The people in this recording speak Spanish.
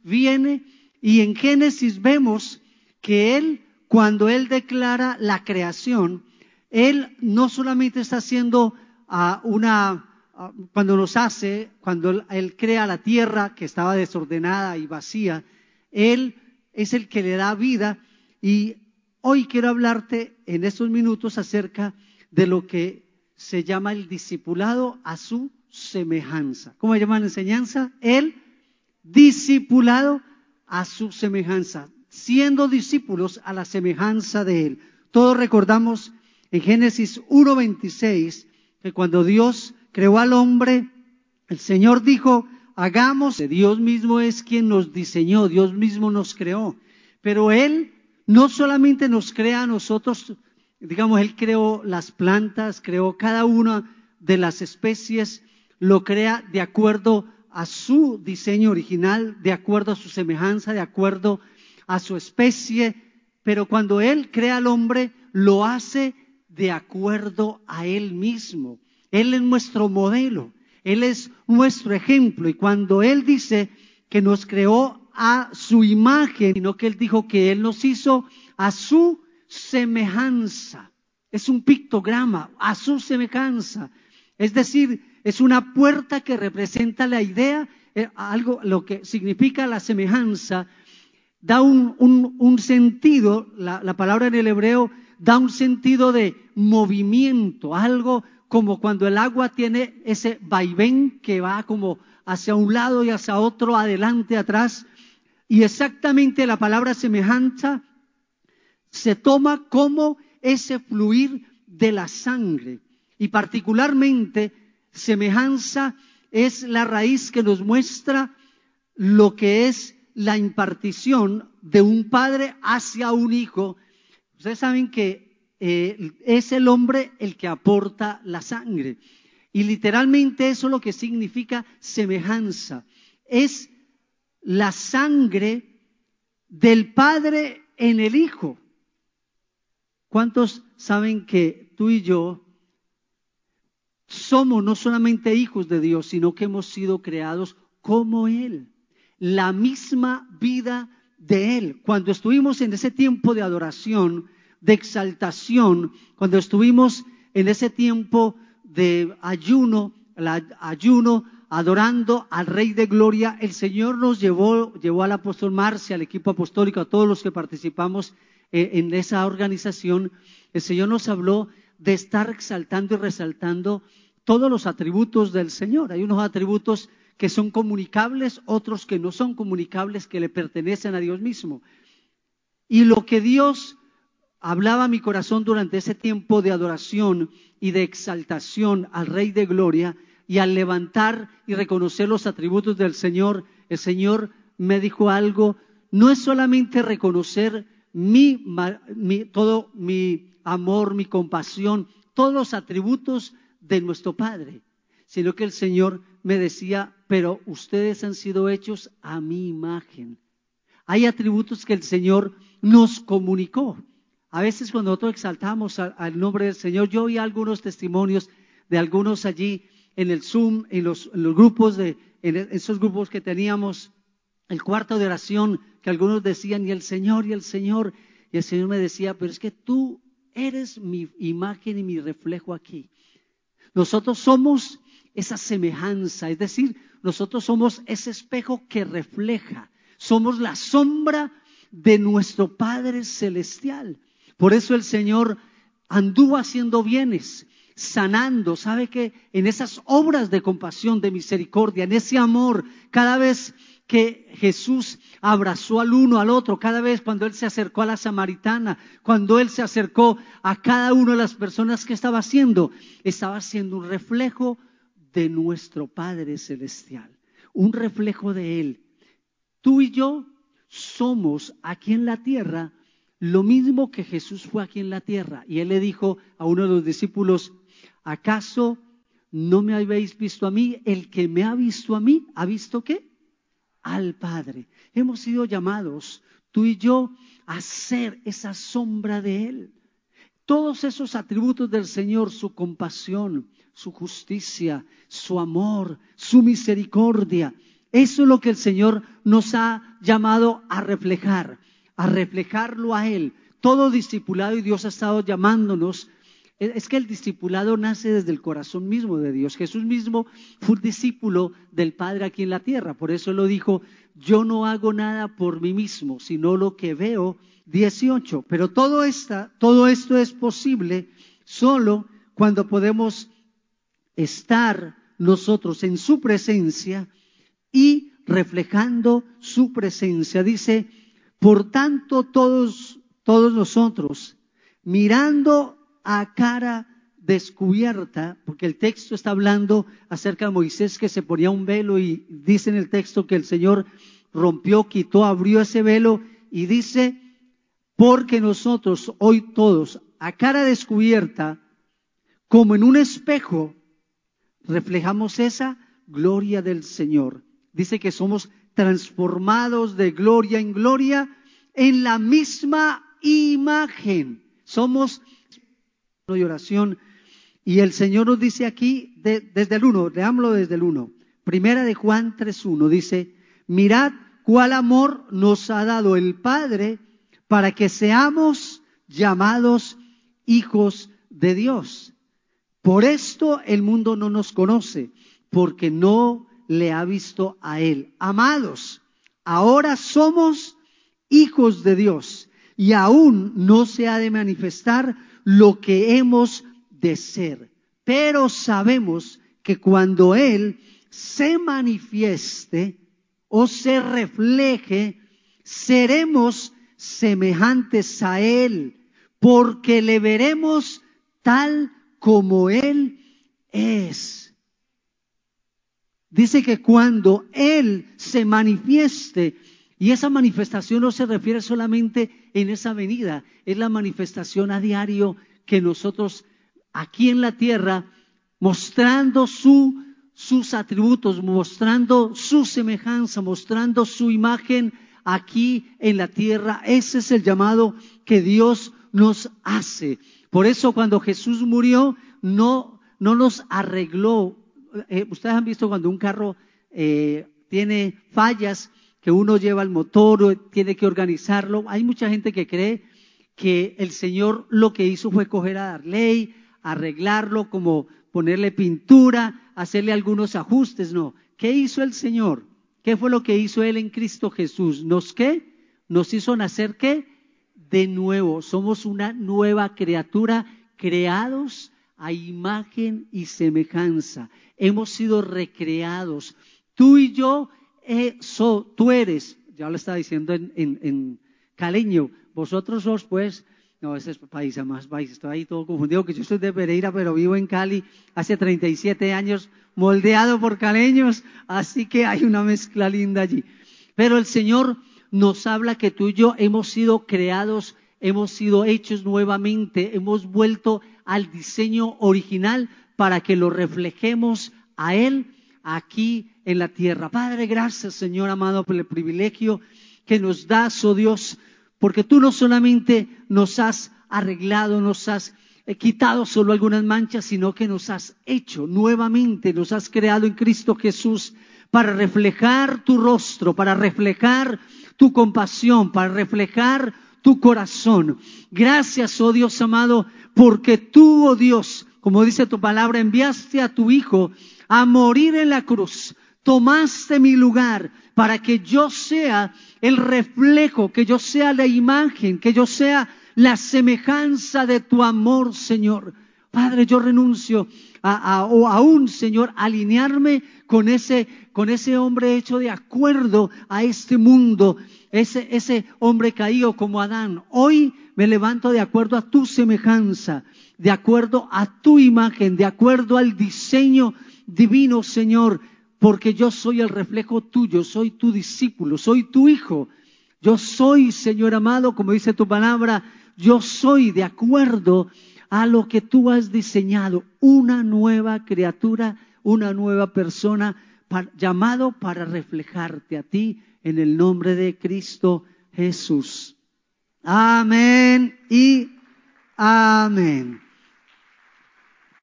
viene y en Génesis vemos que Él, cuando Él declara la creación, Él no solamente está haciendo cuando nos hace, cuando Él crea la tierra que estaba desordenada y vacía, Él es el que le da vida. Y hoy quiero hablarte en estos minutos acerca de lo que se llama el discipulado a su semejanza. ¿Cómo se llama la enseñanza? El discipulado a su semejanza, siendo discípulos a la semejanza de Él. Todos recordamos en Génesis 1:26 que cuando Dios creó al hombre, el Señor dijo, hagamos. Dios mismo es quien nos diseñó, Dios mismo nos creó, pero Él no solamente nos crea a nosotros, digamos, Él creó las plantas, creó cada una de las especies, lo crea de acuerdo a su diseño original, de acuerdo a su semejanza, de acuerdo a su especie, pero cuando Él crea al hombre, lo hace de acuerdo a Él mismo. Él es nuestro modelo, Él es nuestro ejemplo, y cuando Él dice que nos creó a su imagen, sino que Él dijo que Él nos hizo a su semejanza. Es un pictograma, a su semejanza. Es decir, es una puerta que representa la idea, algo, lo que significa la semejanza, da un sentido, la palabra en el hebreo da un sentido de movimiento, algo como cuando el agua tiene ese vaivén que va como hacia un lado y hacia otro, adelante, atrás. Y exactamente la palabra semejanza se toma como ese fluir de la sangre. Y particularmente, semejanza es la raíz que nos muestra lo que es la impartición de un padre hacia un hijo. Ustedes saben que es el hombre el que aporta la sangre. Y literalmente eso es lo que significa semejanza. Es la sangre del Padre en el Hijo. ¿Cuántos saben que tú y yo somos no solamente hijos de Dios, sino que hemos sido creados como Él? La misma vida de Él. Cuando estuvimos en ese tiempo de adoración, de exaltación, cuando estuvimos en ese tiempo de ayuno, adorando al Rey de Gloria, el Señor nos llevó al apóstol Marcia, al equipo apostólico, a todos los que participamos en esa organización. El Señor nos habló de estar exaltando y resaltando todos los atributos del Señor. Hay unos atributos que son comunicables, otros que no son comunicables, que le pertenecen a Dios mismo. Y lo que Dios hablaba a mi corazón durante ese tiempo de adoración y de exaltación al Rey de Gloria, y al levantar y reconocer los atributos del Señor, el Señor me dijo algo: no es solamente reconocer todo mi amor, mi compasión, todos los atributos de nuestro Padre, sino que el Señor me decía, pero ustedes han sido hechos a mi imagen. Hay atributos que el Señor nos comunicó. A veces cuando nosotros exaltamos al nombre del Señor, yo oí algunos testimonios de algunos allí en el Zoom, en los grupos, en esos grupos que teníamos, el cuarto de oración, que algunos decían, y el Señor, y el Señor me decía, pero es que tú eres mi imagen y mi reflejo aquí. Nosotros somos esa semejanza, es decir, nosotros somos ese espejo que refleja, somos la sombra de nuestro Padre Celestial. Por eso el Señor anduvo haciendo bienes, sanando. ¿Sabe que en esas obras de compasión, de misericordia, en ese amor, cada vez que Jesús abrazó al uno, al otro, cada vez cuando Él se acercó a la samaritana, cuando Él se acercó a cada una de las personas que estaba haciendo un reflejo de nuestro Padre Celestial, un reflejo de Él. Tú y yo somos aquí en la tierra lo mismo que Jesús fue aquí en la tierra. Y Él le dijo a uno de los discípulos, ¿acaso no me habéis visto a mí? El que me ha visto a mí, ¿ha visto qué? Al Padre. Hemos sido llamados, tú y yo, a ser esa sombra de Él. Todos esos atributos del Señor, su compasión, su justicia, su amor, su misericordia, eso es lo que el Señor nos ha llamado a reflejarlo a Él. Todo discipulado, y Dios ha estado llamándonos. Es que el discipulado nace desde el corazón mismo de Dios. Jesús mismo fue un discípulo del Padre aquí en la tierra. Por eso lo dijo: yo no hago nada por mí mismo, sino lo que veo. 18. Pero todo esto es posible solo cuando podemos estar nosotros en su presencia y reflejando su presencia. Dice: por tanto, todos nosotros, mirando a cara descubierta, porque el texto está hablando acerca de Moisés que se ponía un velo, y dice en el texto que el Señor rompió, quitó, abrió ese velo, y dice: porque nosotros hoy todos, a cara descubierta, como en un espejo, reflejamos esa gloria del Señor. Dice que somos transformados de gloria en gloria en la misma imagen. Somos de oración, y el Señor nos dice aquí desde el 1, leámoslo desde el 1. Primera de Juan 3:1 dice: mirad cuál amor nos ha dado el Padre para que seamos llamados hijos de Dios. Por esto el mundo no nos conoce, porque no le ha visto a Él. Amados, ahora somos hijos de Dios, y aún no se ha de manifestar lo que hemos de ser. Pero sabemos que cuando Él se manifieste o se refleje, seremos semejantes a Él, porque le veremos tal como Él es. Dice que cuando Él se manifieste, y esa manifestación no se refiere solamente en esa venida, es la manifestación a diario que nosotros aquí en la tierra, mostrando sus atributos, mostrando su semejanza, mostrando su imagen aquí en la tierra. Ese es el llamado que Dios nos hace. Por eso cuando Jesús murió, no nos arregló. Ustedes han visto cuando un carro tiene fallas, que uno lleva el motor, tiene que organizarlo. Hay mucha gente que cree que el Señor lo que hizo fue coger a Darley, arreglarlo, como ponerle pintura, hacerle algunos ajustes. No. ¿Qué hizo el Señor? ¿Qué fue lo que hizo Él en Cristo Jesús? Nos hizo nacer, ¿qué? De nuevo. Somos una nueva criatura, creados a imagen y semejanza. Hemos sido recreados. Tú y yo, tú eres, ya lo estaba diciendo en caleño, vosotros sos pues, no, ese es país, estoy ahí todo confundido, que yo soy de Pereira, pero vivo en Cali hace 37 años, moldeado por caleños, así que hay una mezcla linda allí. Pero el Señor nos habla que tú y yo hemos sido creados, hemos sido hechos nuevamente, hemos vuelto al diseño original para que lo reflejemos a Él aquí en la tierra. Padre, gracias, Señor amado, por el privilegio que nos das, oh Dios, porque tú no solamente nos has arreglado, nos has quitado solo algunas manchas, sino que nos has hecho nuevamente, nos has creado en Cristo Jesús para reflejar tu rostro, para reflejar tu compasión, para reflejar tu corazón. Gracias, oh Dios amado, porque tú, oh Dios, como dice tu palabra, enviaste a tu Hijo a morir en la cruz. Tomaste mi lugar para que yo sea el reflejo, que yo sea la imagen, que yo sea la semejanza de tu amor, Señor. Padre, yo renuncio o aún, Señor, alinearme con ese hombre hecho de acuerdo a este mundo, ese hombre caído como Adán. Hoy me levanto de acuerdo a tu semejanza, de acuerdo a tu imagen, de acuerdo al diseño divino, Señor, porque yo soy el reflejo tuyo, soy tu discípulo, soy tu hijo. Yo soy, Señor amado, como dice tu palabra, yo soy de acuerdo a lo que tú has diseñado, una nueva criatura, una nueva persona, llamado para reflejarte a ti en el nombre de Cristo Jesús. Amén y amén.